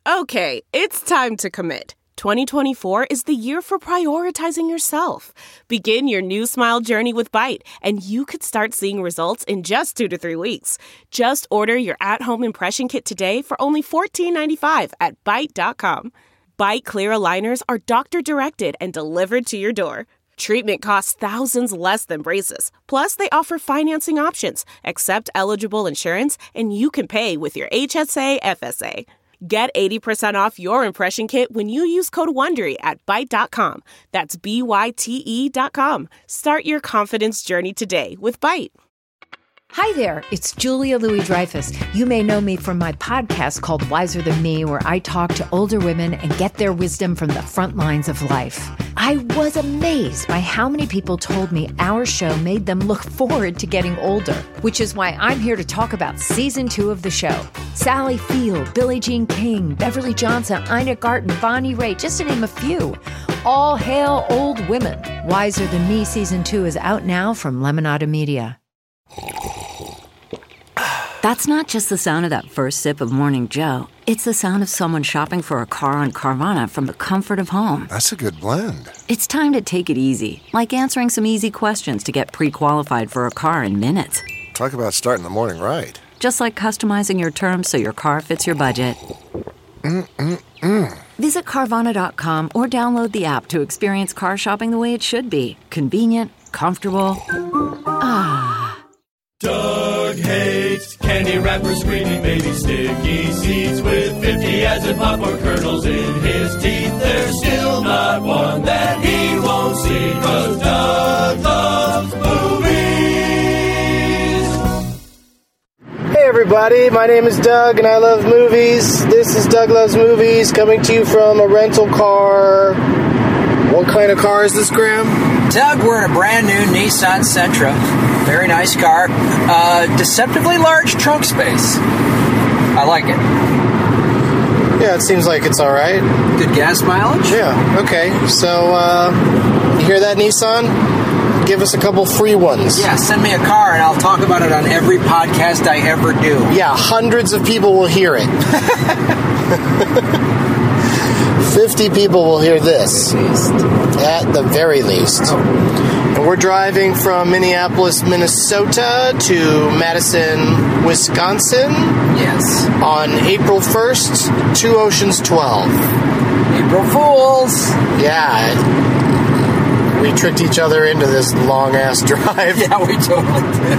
Okay, it's time to commit. 2024 is the year for prioritizing yourself. Begin your new smile journey with Byte, and you could start seeing results in just 2 to 3 weeks. Just order your at-home impression kit today for only $14.95 at Byte.com. Byte Clear aligners are doctor-directed and delivered to your door. Treatment costs thousands less than braces. Plus, they offer financing options, accept eligible insurance, and you can pay with your HSA FSA. Get 80% off your impression kit when you use code WONDERY at Byte.com. That's BYTE.com. Start your confidence journey today with Byte. Hi there, it's Julia Louis-Dreyfus. You may know me from my podcast called Wiser Than Me, where I talk to older women and get their wisdom from the front lines of life. I was amazed by how many people told me our show made them look forward to getting older, which is why I'm here to talk about season 2 of the show. Sally Field, Billie Jean King, Beverly Johnson, Ina Garten, Bonnie Raitt, just to name a few. All hail old women. Wiser Than Me season 2 is out now from Lemonada Media. That's not just the sound of that first sip of Morning Joe. It's the sound of someone shopping for a car on Carvana from the comfort of home. That's a good blend. It's time to take it easy, like answering some easy questions to get pre-qualified for a car in minutes. Talk about starting the morning right. Just like customizing your terms so your car fits your budget. Visit Carvana.com or download the app to experience car shopping the way it should be. Convenient, comfortable. Doug hates candy wrappers, screaming baby sticky seeds with 50 ads and popcorn kernels in his teeth. There's still not one that he won't see, 'cause Doug loves movies. Hey everybody, my name is Doug and I love movies. This is Doug Loves Movies, coming to you from a rental car. What kind of car is this, Graham? Doug, we're in a brand new Nissan Sentra. Very nice car. Deceptively large trunk space. I like it. Yeah, it seems like it's alright. Good gas mileage? Yeah, okay. So, you hear that, Nissan? Give us a couple free ones. Yeah, send me a car and I'll talk about it on every podcast I ever do. Yeah, hundreds of people will hear it. 50 people will hear this. At the very least. And we're driving from Minneapolis, Minnesota to Madison, Wisconsin. Yes. On April 1st, Two Oceans 12. April Fools! Yeah. We tricked each other into this long-ass drive. Yeah, we totally did.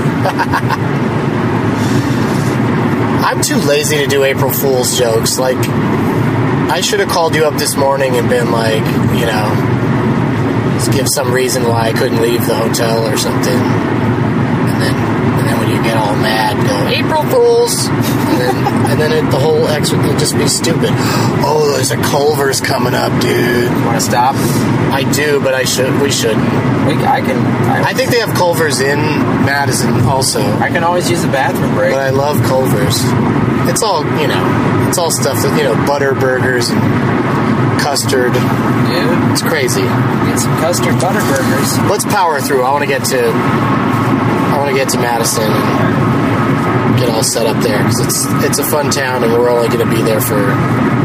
I'm too lazy to do April Fool's jokes. Like, I should have called you up this morning and been like, you know, just give some reason why I couldn't leave the hotel or something. And then when you get all mad, go, April Fools! And then the whole extra would just be stupid. Oh, there's a Culver's coming up, dude. You want to stop? I do, but we shouldn't. I think they have Culver's in Madison also. I can always use the bathroom break. But I love Culver's. It's all, you know, it's all stuff that, you know, butter burgers and custard. Dude. It's crazy. Get some custard butter burgers. Let's power through. I want to get to Madison and get all set up there, because it's a fun town and we're only going to be there for a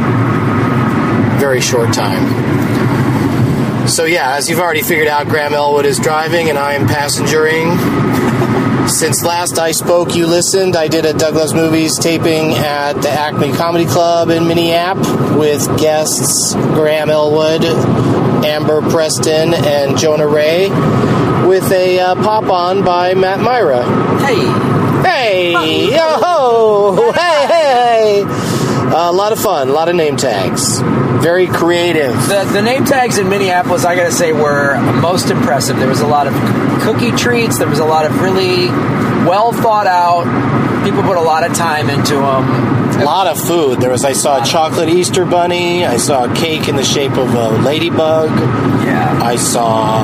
very short time. So yeah, as you've already figured out, Graham Elwood is driving and I am passengering. Since last I spoke, you listened. I did a Doug Loves Movies taping at the Acme Comedy Club in Minneapolis with guests Graham Elwood, Amber Preston, and Jonah Ray, with a pop-on by Matt Myra. Hey! Yo-ho! Hey! A lot of fun, a lot of name tags. Very creative. The name tags in Minneapolis, I gotta say, were most impressive. There was a lot of cookie treats. There was a lot of really well thought out. People put a lot of time into them. A lot of food. I saw a chocolate Easter bunny. I saw a cake in the shape of a ladybug. Yeah. I saw,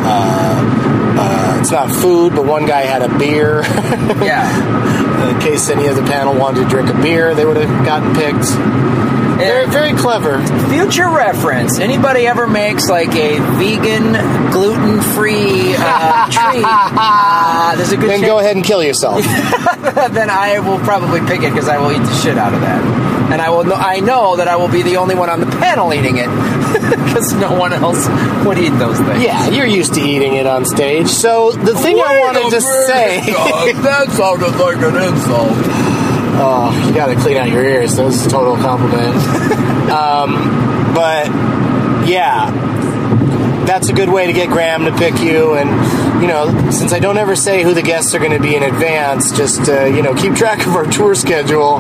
it's not food, but one guy had a beer. Yeah. In case any of the panel wanted to drink a beer, they would have gotten picked. Very, very clever. Future reference. Anybody ever makes like a vegan, gluten-free treat? There's a good Then go ahead and kill yourself. Then I will probably pick it because I will eat the shit out of that. And I know that I will be the only one on the panel eating it because no one else would eat those things. Yeah, you're used to eating it on stage. So the thing I wanted to say... that sounded like an insult. Oh, you gotta clean out your ears. That was a total compliment. But, yeah, that's a good way to get Graham to pick you. And, you know, since I don't ever say who the guests are going to be in advance, just, keep track of our tour schedule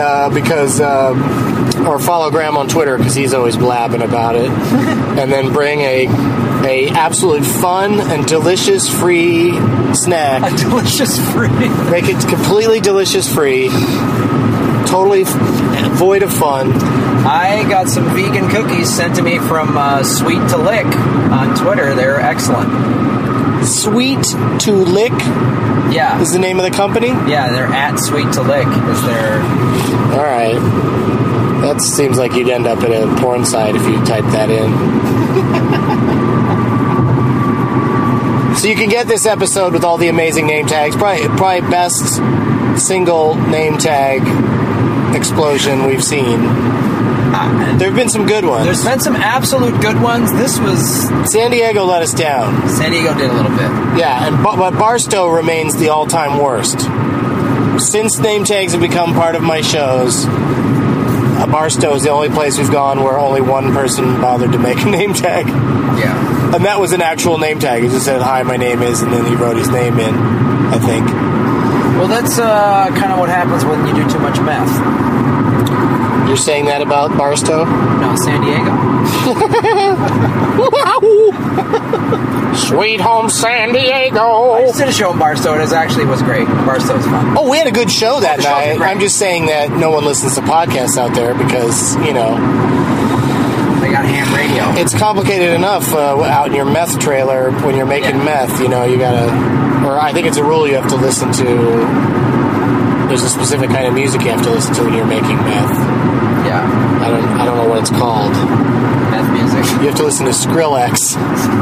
or follow Graham on Twitter because he's always blabbing about it. And then bring a absolute fun and delicious free snack. A delicious free. Make it completely delicious free. Totally void of fun. I got some vegan cookies sent to me from Sweet to Lick on Twitter. They're excellent. Sweet to Lick? Yeah. Is the name of the company? Yeah, they're at Sweet to Lick. Is their... All right. That seems like you'd end up at a porn site if you type that in. So you can get this episode with all the amazing name tags. Probably best single name tag explosion we've seen. There have been some good ones. There's been some absolute good ones. This was... San Diego let us down. San Diego did a little bit. Yeah, but Barstow remains the all-time worst. Since name tags have become part of my shows, Barstow is the only place we've gone where only one person bothered to make a name tag. Yeah. And that was an actual name tag. He just said, "Hi, my name is," and then he wrote his name in, I think. Well, that's kind of what happens when you do too much meth. You're saying that about Barstow? No, San Diego. Sweet home San Diego. I just did a show in Barstow, and it was great. Barstow was fun. Oh, we had a good show that night. I'm just saying that no one listens to podcasts out there because, they got ham radio. It's complicated enough out in your meth trailer when you're making meth. You gotta, or I think it's a rule you have to listen to. There's a specific kind of music you have to listen to when you're making meth. Yeah. I don't know what it's called. Meth music. You have to listen to Skrillex.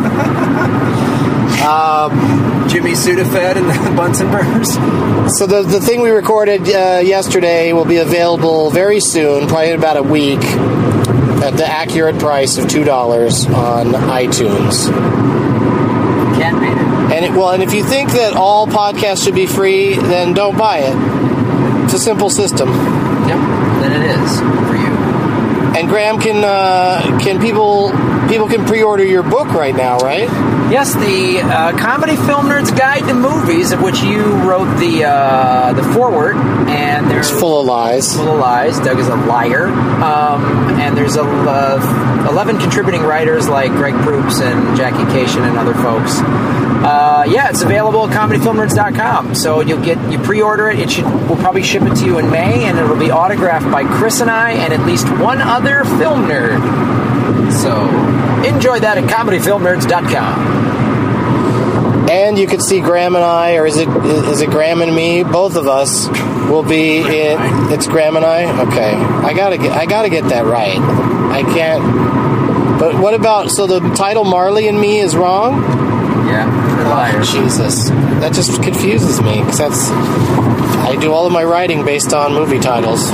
Jimmy Sudafed and the Bunsen Burners. So the thing we recorded yesterday will be available very soon, probably in about a week, at the accurate price of $2 on iTunes. Can't beat it. And if you think that all podcasts should be free, then don't buy it. It's a simple system. Yep, then it is for you. And Graham, can people can pre-order your book right now, right? Yes, the Comedy Film Nerds Guide to Movies, of which you wrote the foreword, and there's full of lies. Full of lies. Doug is a liar. And there's 11 contributing writers like Greg Proops and Jackie Cation and other folks. It's available at comedyfilmnerds.com. So you pre-order it. We'll probably ship it to you in May, and it'll be autographed by Chris and I and at least one other film nerd. So enjoy that at comedyfilmnerds.com. And you can see Graham and I, or is it Graham and me? Both of us will be in. It's Graham and I. Okay, I gotta get that right. I can't. But what about? So the title Marley and Me is wrong. Yeah, you're liars. Jesus, that just confuses me because I do all of my writing based on movie titles.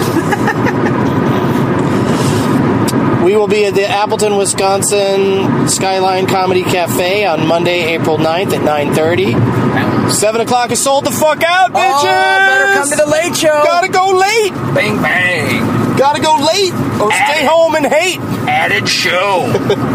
We will be at the Appleton, Wisconsin Skyline Comedy Cafe on Monday, April 9th at 9:30. 7 o'clock is sold the fuck out, bitches! Oh, better come to the late show. Gotta go late. Bang, bang. Gotta go late or stay home and hate. Added show.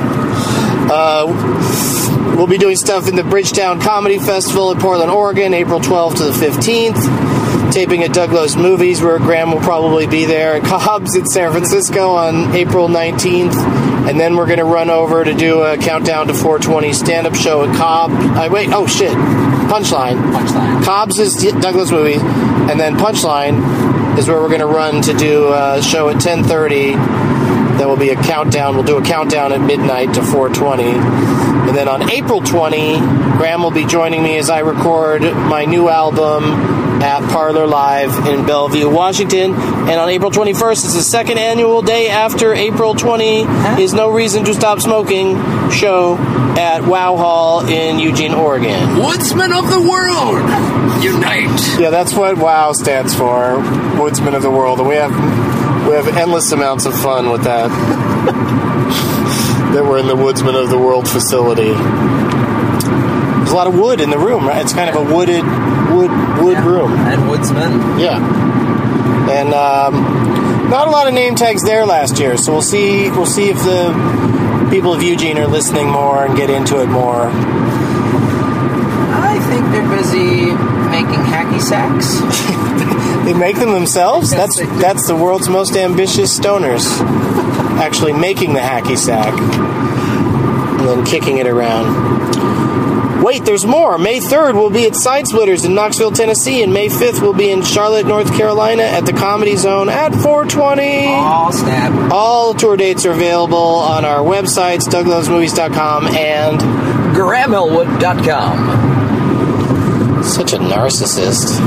We'll be doing stuff in the Bridgetown Comedy Festival in Portland, Oregon, April 12th to the 15th. Taping at Douglas Movies, where Graham will probably be there. And Cobb's in San Francisco on April 19th. And then we're going to run over to do a Countdown to 420 stand-up show at Cobb. Punchline. Cobb's is Douglas Movies. And then Punchline is where we're going to run to do a show at 10:30. That will be a countdown. We'll do a countdown at midnight to 420. And then on April 20, Graham will be joining me as I record my new album at Parlor Live in Bellevue, Washington. And on April 21st, it's the second annual day after April 20 is No Reason to Stop Smoking show at Wow Hall in Eugene, Oregon. Woodsmen of the world, unite. Yeah, that's what WOW stands for, Woodsmen of the World. And we We have endless amounts of fun with that. That we're in the Woodsman of the World facility. There's a lot of wood in the room, right? It's kind of a wood room. And woodsman. Yeah. And not a lot of name tags there last year, so we'll see if the people of Eugene are listening more and get into it more. I think they're busy making hacky sacks. They make them themselves? That's the world's most ambitious stoners. Actually making the hacky sack and then kicking it around. Wait, there's more. May 3rd we'll be at Side Splitters in Knoxville, Tennessee, and May 5th we'll be in Charlotte, North Carolina at the Comedy Zone at 420. Oh, snap. All tour dates are available on our websites, DougLovesMovies.com and GrahamElwood.com. Such a narcissist.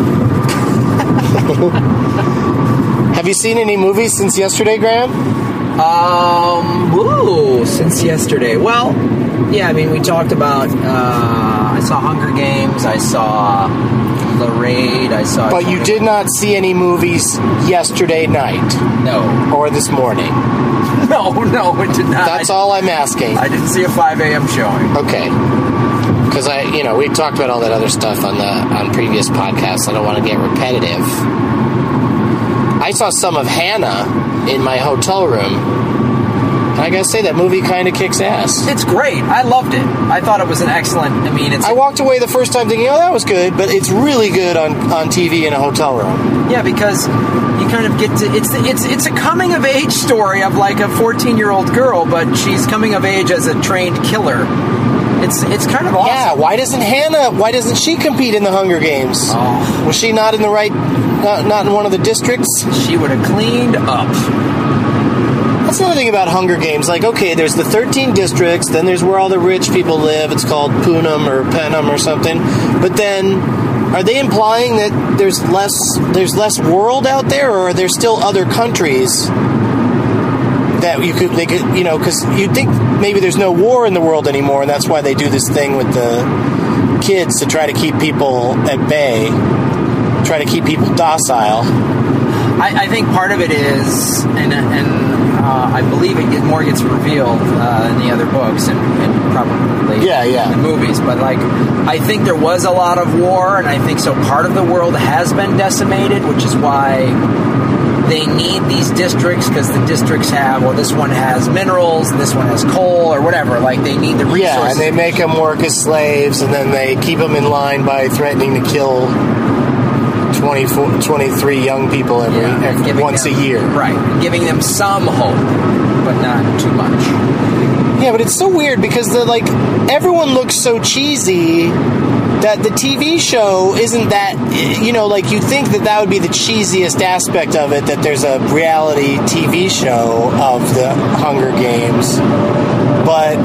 Have you seen any movies since yesterday, Graham? Since yesterday. Well, yeah, I mean, we talked about, I saw Hunger Games, I saw The Raid, I saw... But you did not see any movies yesterday night? No. Or this morning? No, it did not. That's all I'm asking. I didn't see a 5 a.m. showing. Okay. Because we talked about all that other stuff on previous podcasts. I don't want to get repetitive. I saw some of Hannah in my hotel room. And I gotta say, that movie kind of kicks ass. It's great. I loved it. I thought it was an excellent... I walked away the first time thinking, oh, that was good, but it's really good on TV in a hotel room. Yeah, because you kind of get to... It's a coming-of-age story of, like, a 14-year-old girl, but she's coming of age as a trained killer. It's kind of awesome. Yeah, why doesn't she compete in the Hunger Games? Oh. Was she not in the right... Not in one of the districts? She would have cleaned up. That's another thing about Hunger Games. Like, okay, there's the 13 districts, then there's where all the rich people live. It's called Punum or Penum or something. But then, are they implying that there's less world out there, or are there still other countries that they could, because you'd think maybe there's no war in the world anymore, and that's why they do this thing with the kids to try to keep people at bay, try to keep people docile. I think part of it is, and I believe it more gets revealed in the other books and probably in the movies, but I think there was a lot of war, and I think so part of the world has been decimated, which is why they need these districts, because the districts have, this one has minerals, and this one has coal, or whatever. They need the resources. Yeah, and they make them work as slaves, and then they keep them in line by threatening to kill 23 young people once a year. Right, giving them some hope, but not too much. Yeah, but it's so weird because everyone looks so cheesy that the TV show isn't that, you'd think that would be the cheesiest aspect of it, that there's a reality TV show of the Hunger Games. But,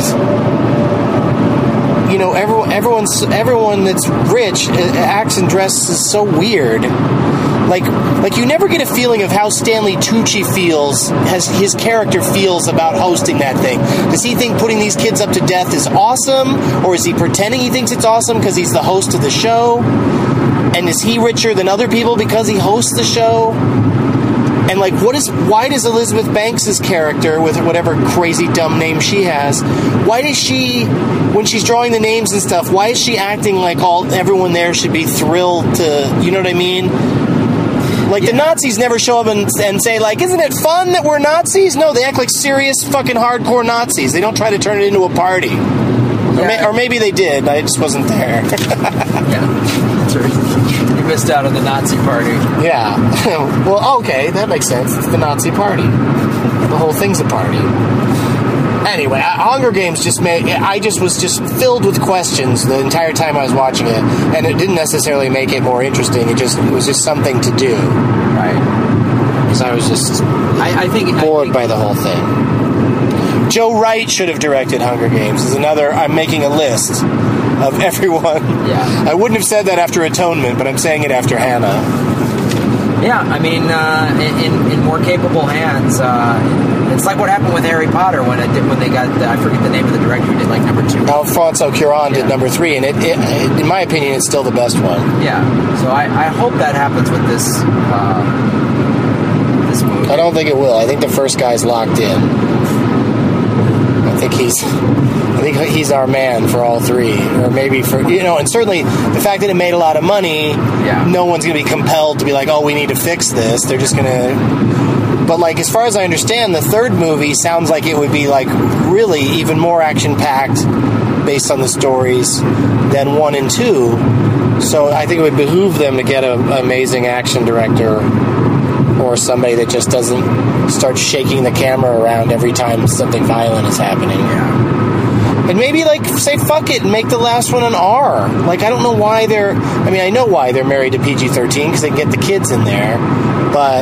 everyone that's rich acts and dresses so weird. Like you never get a feeling of how Stanley Tucci his character feels about hosting that thing. Does he think putting these kids up to death is awesome? Or is he pretending he thinks it's awesome because he's the host of the show? And is he richer than other people because he hosts the show? And why does Elizabeth Banks' character, with whatever crazy dumb name she has, why does she, when she's drawing the names and stuff, why is she acting like everyone there should be thrilled to, you know what I mean? The Nazis never show up and say, isn't it fun that we're Nazis? No, they act like serious fucking hardcore Nazis. They don't try to turn it into a party. Yeah. Or maybe they did. I just wasn't there. Yeah, that's right. You missed out on the Nazi party. Yeah. Well, okay, that makes sense. It's the Nazi party. The whole thing's a party. Anyway, Hunger Games I was just filled with questions the entire time I was watching it, and it didn't necessarily make it more interesting. It was just something to do. Right. Because I was just bored by the whole thing. Joe Wright should have directed Hunger Games. I'm making a list of everyone. Yeah. I wouldn't have said that after Atonement, but I'm saying it after Hannah. Yeah, I mean, in more capable hands, it's like what happened with Harry Potter when they got, I forget the name of the director who did number 2. Alfonso Cuarón did number 3, and it, in my opinion, it's still the best one. Yeah, so I hope that happens with this this movie. I don't think it will. I think the first guy's locked in. I think he's our man for all three, or maybe for and certainly the fact that it made a lot of money. Yeah. No one's going to be compelled to be like, oh, we need to fix this. They're just going to. But like, as far as I understand, the third movie sounds like it would be like really even more action-packed based on the stories than 1 and 2. So I think it would behoove them to get an amazing action director or somebody that just doesn't start shaking the camera around every time something violent is happening. Yeah. And maybe, like, say fuck it and make the last one an R. Like, I don't know why I know why they're married to PG-13, because they can get the kids in there. But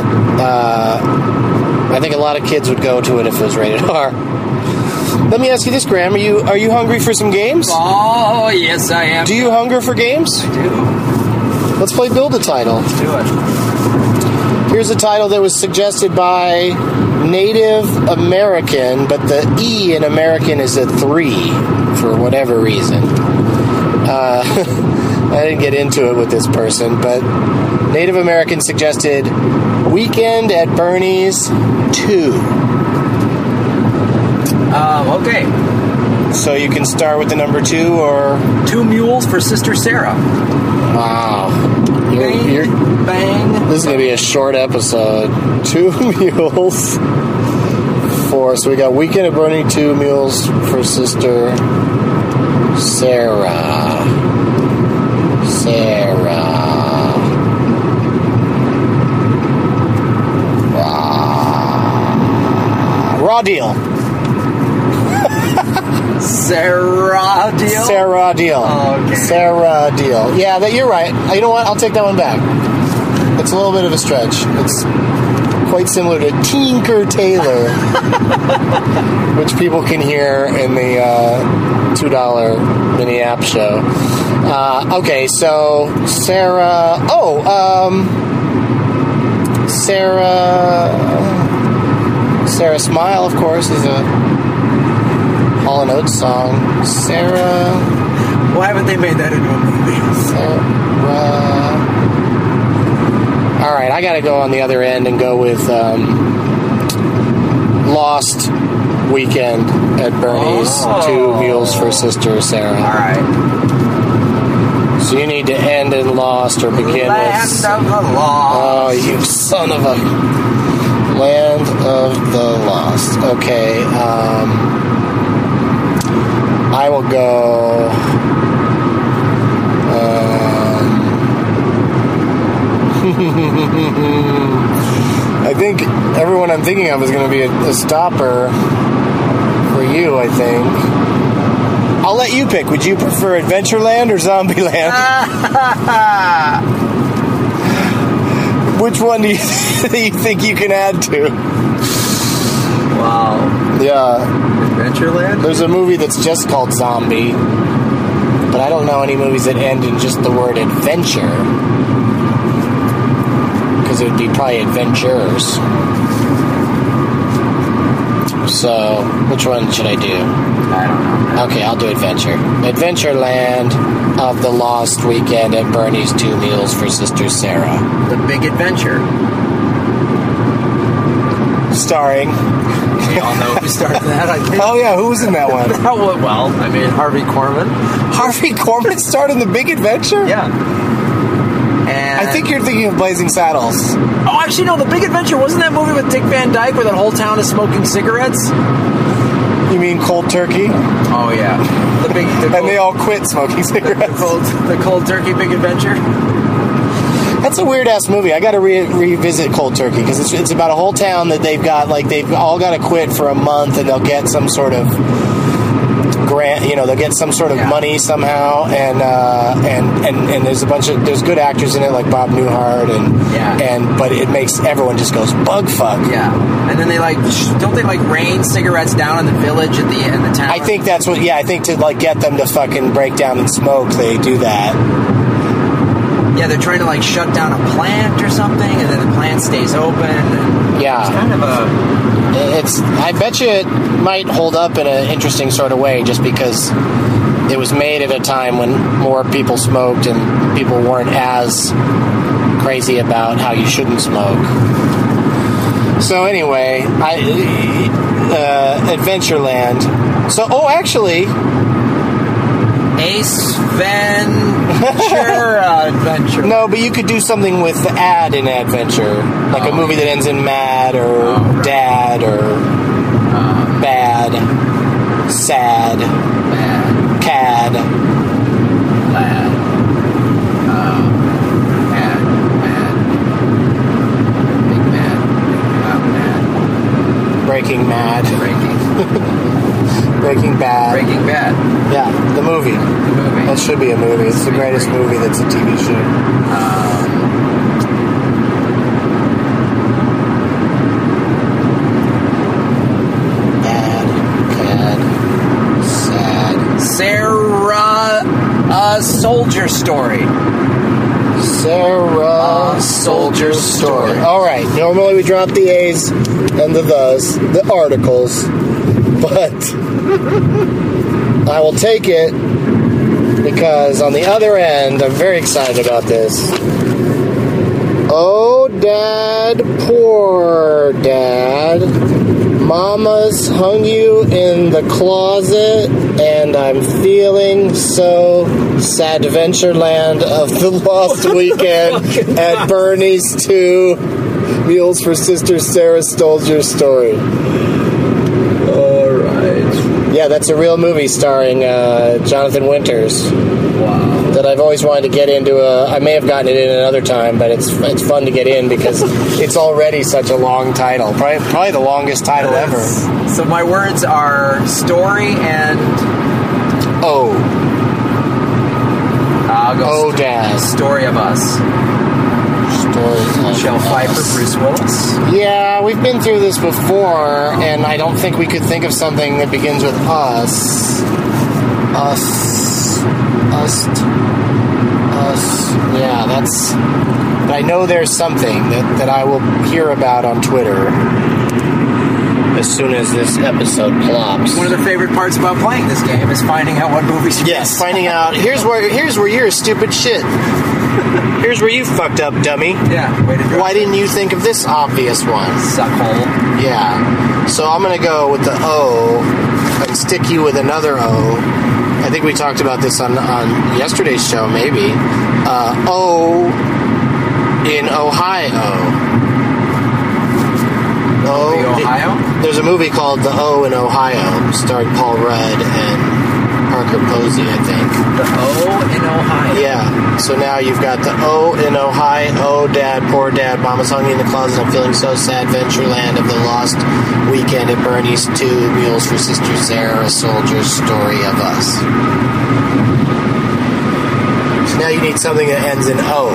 I think a lot of kids would go to it if it was rated R. Let me ask you this, Graham. Are you hungry for some games? Oh, yes, I am. Do you hunger for games? I do. Let's play Build a Title. Let's do it. Here's a title that was suggested by Native American, but the E in American is a 3 for whatever reason. I didn't get into it with this person, but Native American suggested Weekend at Bernie's 2. Okay. So you can start with the number 2, or 2 mules for Sister Sarah. wow, Bang. this is gonna be a short episode. 2 mules for. So we got Weekend at Bernie, 2 mules for Sister Sarah. Raw deal. Sarah deal? Sarah deal. Oh, okay. Sarah deal. Yeah, you're right. You know what? I'll take that one back. It's a little bit of a stretch. It's quite similar to Tinker Tailor, which people can hear in the $2 mini app show. Okay, so Sarah. Sarah Smile, of course, is a Hall & Oates song. Sarah. Why haven't they made that into a movie? Sarah. All right, I got to go on the other end and go with Lost Weekend at Bernie's. 2 mules for Sister Sarah. All right. So you need to end in Lost or begin Land with. of the Lost. Oh, you son of a. Land of the Lost. Okay. I will go. I think everyone I'm thinking of is going to be a stopper for you, I think. I'll let you pick. Would you prefer Adventureland or Zombieland? Which one do you think you can add to? Wow. Yeah. Adventureland? There's a movie that's just called Zombie, but I don't know any movies that end in just the word adventure, because it would be probably adventures. So, which one should I do? I don't know. Okay, I'll do Adventure. Adventureland of the Lost Weekend at Bernie's 2 Meals for Sister Sarah. The Big Adventure. Starring. We all know who started that, I think. Oh, yeah, who was in that one? Well, I mean, Harvey Korman. Harvey Korman starred in The Big Adventure? Yeah. And I think you're thinking of Blazing Saddles. Oh, actually, no, The Big Adventure. Wasn't that movie with Dick Van Dyke where that whole town is smoking cigarettes? You mean Cold Turkey? Oh, yeah. And they all quit smoking cigarettes. The Cold Turkey Big Adventure. That's a weird-ass movie. I got to revisit Cold Turkey, because it's about a whole town that they've all got to quit for a month, and they'll get some sort of grant, they'll get some sort of money somehow, and there's good actors in it like Bob Newhart, but it makes everyone just goes bug fuck. Yeah, and then they don't they rain cigarettes down in the village at the end of the town? I think that's what. Yeah, I think to get them to fucking break down and smoke, they do that. Yeah, they're trying to shut down a plant or something, and then the plant stays open. And yeah, it's kind of a. I bet you it might hold up in an interesting sort of way, just because it was made at a time when more people smoked and people weren't as crazy about how you shouldn't smoke. So anyway, Adventureland. So, actually, Ace Ventura Adventure. No, but you could do something with the ad in Adventure, like a movie that ends in mad or dad or bad, sad, Bad. cad. Lad. Mad. Big mad. Mad. Breaking Mad. Breaking. Breaking Bad. Breaking Bad. Yeah, the movie. That should be a movie. It's the greatest movie that's a TV show. Bad, cad, sad. Sarah, a soldier story. Sarah Soldier Story. Alright, normally we drop the A's and the thes, the articles, but I will take it because on the other end, I'm very excited about this. Oh, Dad, poor Dad. Mama's hung you in the closet, and I'm feeling so sad. Adventureland of the Lost Weekend at Bernie's 2 Mules for Sister Sarah Soldier Story. All right. Yeah, that's a real movie starring Jonathan Winters. Wow. That I've always wanted to get into. I may have gotten it in another time, but it's fun to get in because it's already such a long title. Probably the longest title ever. So my words are story and... I'll go Dad. Story of Us. Michelle Pfeiffer, Bruce Willis. Yeah, we've been through this before, and I don't think we could think of something that begins with us. Yeah, that's... But I know there's something that I will hear about on Twitter as soon as this episode plops. One of the favorite parts about playing this game is finding out what movies you Yes, finding out. Here's where you're a stupid shit. Here's where you fucked up, dummy. Yeah, way to go. Why didn't you think of this obvious one? Suckhole. Yeah. So I'm going to go with the O and stick you with another O. I think we talked about this on yesterday's show, maybe. O in Ohio. Ohio? There's a movie called The O in Ohio, starring Paul Rudd and Parker Posey, I think. The O in Ohio. Yeah. So now you've got the O in Ohio. Oh, Dad, poor Dad. Mama's hung me in the closet. I'm feeling so sad. Adventureland of the Lost Weekend at Bernie's 2 Mules for Sister Sarah, a soldier's story of us. So now you need something that ends in O.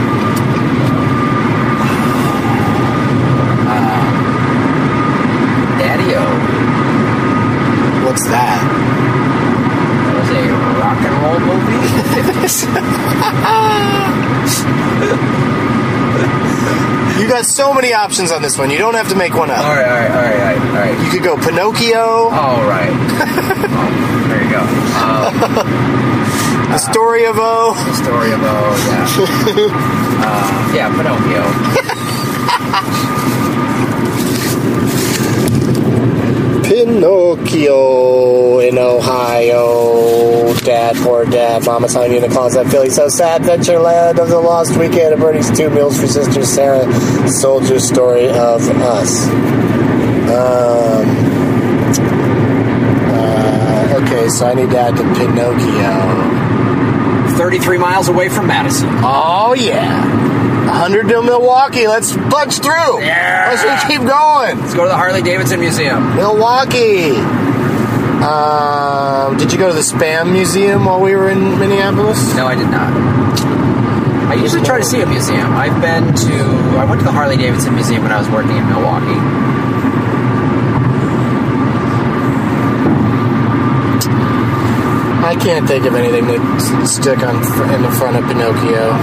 Daddy-O. What's that? That was a rock and roll movie? You got so many options on this one. You don't have to make one up. All right. You could go Pinocchio. All right. There you go. The Story of O. The Story of O, yeah. Pinocchio. Pinocchio in Ohio. Dad, poor Dad. Mama's hung you in the closet. I'm feeling so sad. Adventureland of the Lost Weekend at Bernie's 2 Mules for Sister Sarah. Soldier Story of Us. Okay, so I need to add to Pinocchio. 33 miles away from Madison. Oh, yeah. 100 to Milwaukee. Let's punch through. Yeah. Let's just keep going. Let's go to the Harley-Davidson Museum. Milwaukee. Did you go to the Spam Museum while we were in Minneapolis? No, I did not. I usually try to see a museum. I went to the Harley-Davidson Museum when I was working in Milwaukee. I can't think of anything that stuck in the front of Pinocchio.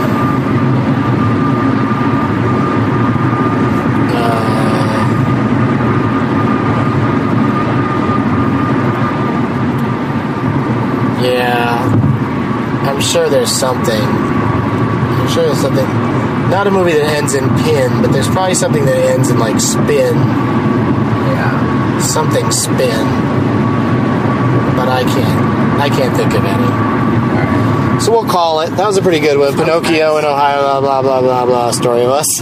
Yeah, I'm sure there's something. Not a movie that ends in pin, but there's probably something that ends in, like, spin. Yeah. Something spin. But I can't think of any. Alright. So we'll call it. That was a pretty good one. Pinocchio in Ohio, blah, blah, blah, blah, blah, story of us.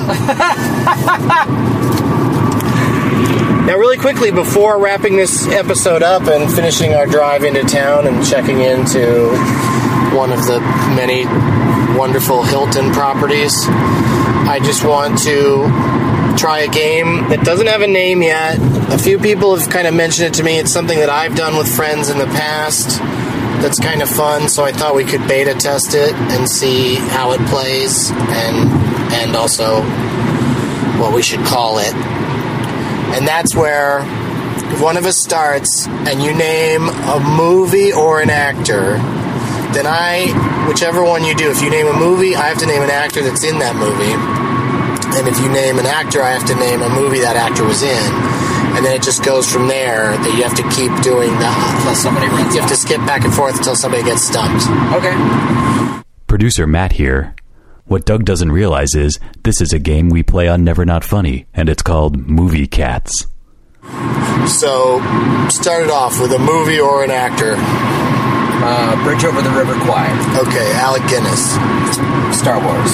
Now, really quickly, before wrapping this episode up and finishing our drive into town and checking into one of the many wonderful Hilton properties, I just want to try a game that doesn't have a name yet. A few people have kind of mentioned it to me. It's something that I've done with friends in the past that's kind of fun, so I thought we could beta test it and see how it plays and also what we should call it. And that's where if one of us starts and you name a movie or an actor, then whichever one you do, if you name a movie, I have to name an actor that's in that movie. And if you name an actor, I have to name a movie that actor was in. And then it just goes from there that you have to keep doing that. Until somebody runs. You have to skip back and forth until somebody gets stumped. Okay. Producer Matt here. What Doug doesn't realize is this is a game we play on Never Not Funny, and it's called Movie Cats. So, start it off with a movie or an actor. Bridge Over the River Kwai. Okay, Alec Guinness. Star Wars.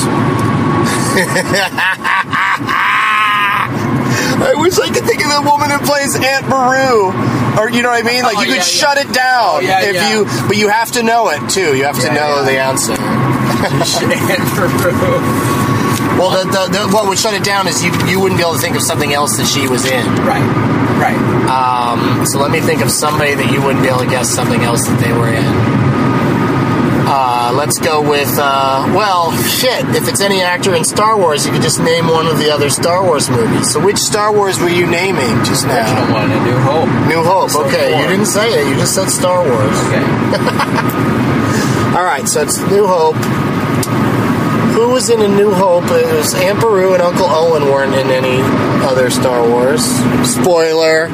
I wish I could think of the woman who plays Aunt Beru. Or, you know what I mean? Like, you could shut it down. But you have to know it, too. You have to know the answer. Aunt Beru. Well, what would shut it down is you wouldn't be able to think of something else that she was in. Right. So let me think of somebody that you wouldn't be able to guess something else that they were in. Let's go with, if it's any actor in Star Wars, you could just name one of the other Star Wars movies. So which Star Wars were you naming just now? The original one, A New Hope. New Hope, okay. You didn't say it. You just said Star Wars. Okay. All right, so it's New Hope. Who was in A New Hope? It was Aunt Beru and Uncle Owen weren't in any other Star Wars. Spoiler.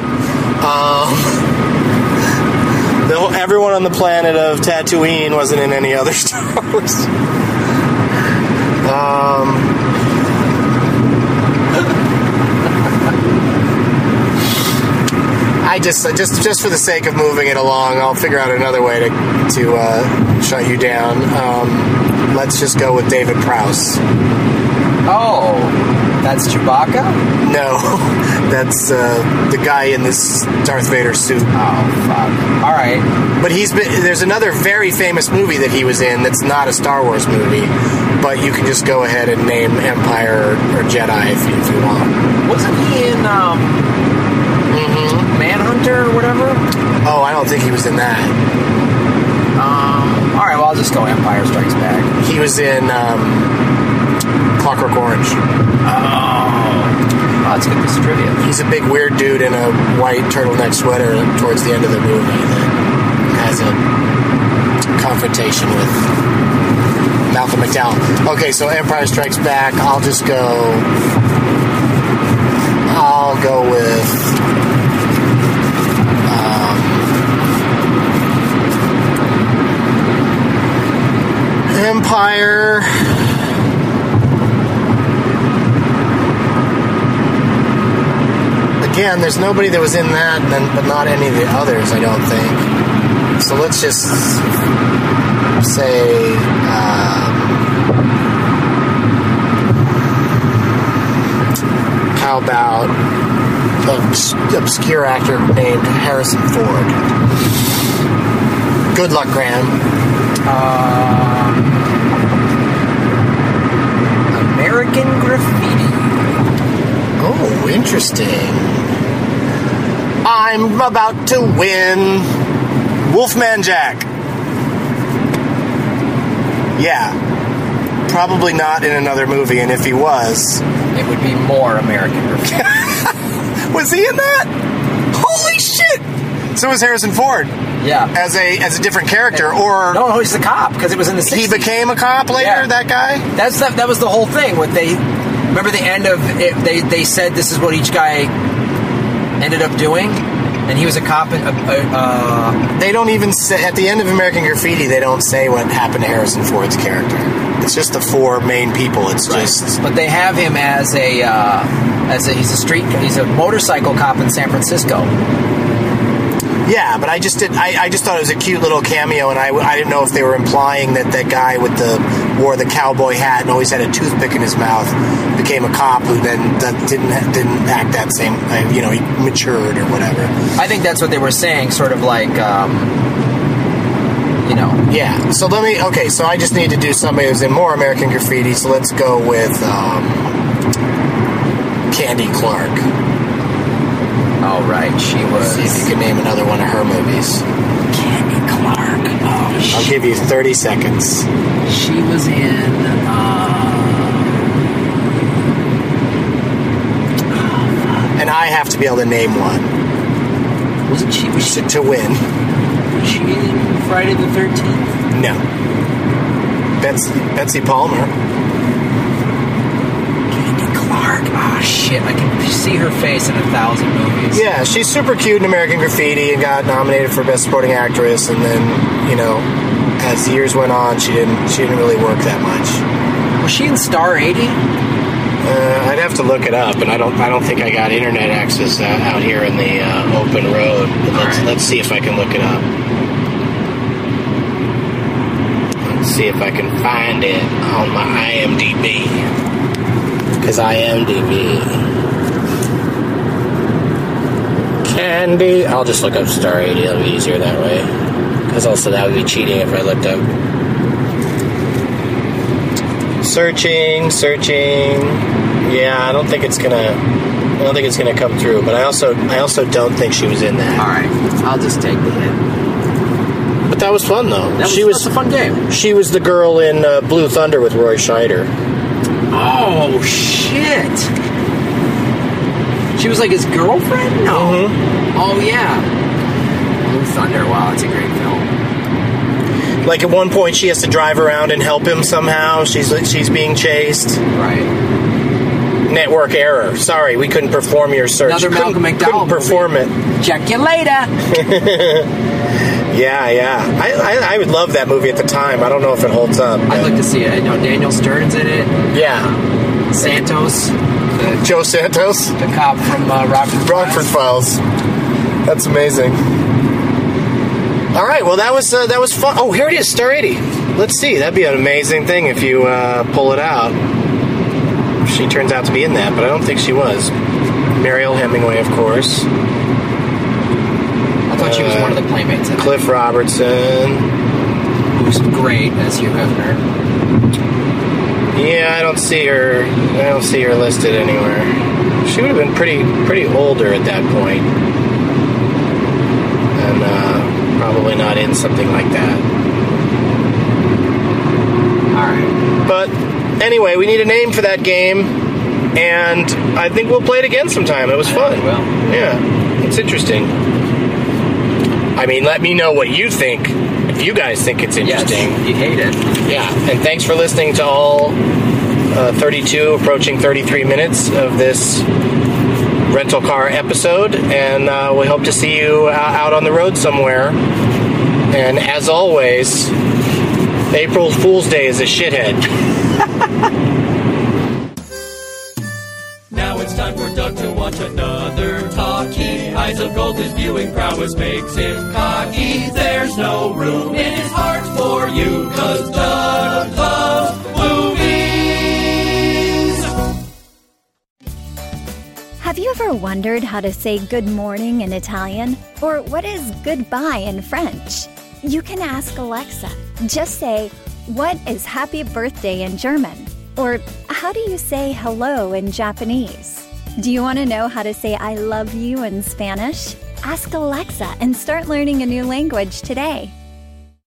Everyone on the planet of Tatooine wasn't in any other Star Wars. I just for the sake of moving it along, I'll figure out another way to shut you down. Let's just go with David Prowse. Oh, that's Chewbacca? No, that's the guy in this Darth Vader suit. Oh, fuck. All right. But there's another very famous movie that he was in that's not a Star Wars movie, but you can just go ahead and name Empire or Jedi if you want. Wasn't he in Manhunter or whatever? Oh, I don't think he was in that. All right, well, I'll just go Empire Strikes Back. He was in Clockwork Orange. Oh, that's good. This trivia. He's a big weird dude in a white turtleneck sweater towards the end of the movie that has a confrontation with Malcolm McDowell. Okay, so Empire Strikes Back. I'll go with Empire. Again, there's nobody that was in that, but not any of the others, I don't think. So let's just say, how about an obscure actor named Harrison Ford? Good luck, Graham. American Graffiti. Oh, interesting. I'm about to win. Wolfman Jack. Yeah. Probably not in another movie, and if he was... It would be more American Graffiti. Was he in that? Holy shit! So was Harrison Ford. Yeah. As a different character, or... No, he's the cop, because it was in the 60s. He became a cop later, that guy? That was the whole thing. Remember the end of it, they said this is what each guy ended up doing? And he was a cop. They don't even say... At the end of American Graffiti, they don't say what happened to Harrison Ford's character. It's just the four main people. It's just. But they have him as he's a motorcycle cop in San Francisco. Yeah, but I just thought it was a cute little cameo, and I didn't know if they were implying that guy wore the cowboy hat and always had a toothpick in his mouth became a cop who then didn't act that same. He matured or whatever. I think that's what they were saying, sort of like. Yeah. So so I just need to do somebody who's in more American Graffiti. So let's go with Candy Clark. Oh, right. She was. See if you can name another one of her movies. Candy Clark. Oh, shit. I'll give you 30 seconds. She was in. And I have to be able to name one. Wasn't she? To win. Was she in Friday the 13th? No. Betsy Palmer. Candy Clark. Oh, shit. I can see her face in 1,000 movies. Yeah, she's super cute in American Graffiti and got nominated for Best Supporting Actress, and then, as the years went on, she didn't really work that much. Was she in Star 80? I'd have to look it up, and I don't think I got internet access out here in the open road. Let's see if I can look it up. Let's see if I can find it on my IMDb. Because IMDb. Candy. I'll just look up Star 80. It'll be easier that way. Because also that would be cheating if I looked up. Searching. Yeah, I don't think it's gonna come through. But I also don't think she was in that. All right, I'll just take the hit. But that was fun though. That's a fun game. She was the girl in Blue Thunder with Roy Scheider. Oh shit! She was like his girlfriend? No. Mm-hmm. Oh yeah. Blue Thunder. Wow, it's a great film. Like at one point, she has to drive around and help him somehow. She's being chased. Right. Network error. Sorry, we couldn't perform your search. Another Malcolm McDowell couldn't perform movie. it. Check you later. Yeah. I would love that movie at the time. I don't know if it holds up. I'd like to see it. I know Daniel Stern's in it. Yeah. Santos. Joe Santos. The cop from Rockford Files. That's amazing. All right, well, that was fun. Oh, here it is, Star 80. Let's see. That'd be an amazing thing if you pull it out. She turns out to be in that, but I don't think she was. Mariel Hemingway, of course. I thought she was one of the playmates. Cliff Robertson. Who's great as Hugh Hefner. Yeah, I don't see her listed anywhere. She would have been pretty older at that point. And probably not in something like that. Alright. But anyway, we need a name for that game, and I think we'll play it again sometime. It was fun. Well. Yeah, it's interesting. I mean, let me know what you think, if you guys think it's interesting. Yes, you hate it. Yeah, and thanks for listening to all 32, approaching 33 minutes of this rental car episode, and we hope to see you out on the road somewhere. And as always, April Fool's Day is a shithead. Now it's time for Doug to watch another talkie. Eyes of gold, his viewing prowess makes him cocky. There's no room in his heart for you, 'cause Doug loves movies. Have you ever wondered how to say good morning in Italian? Or what is goodbye in French? You can ask Alexa. Just say, "What is happy birthday in German?" Or, "How do you say hello in Japanese?" Do you want to know how to say I love you in Spanish? Ask Alexa and start learning a new language today.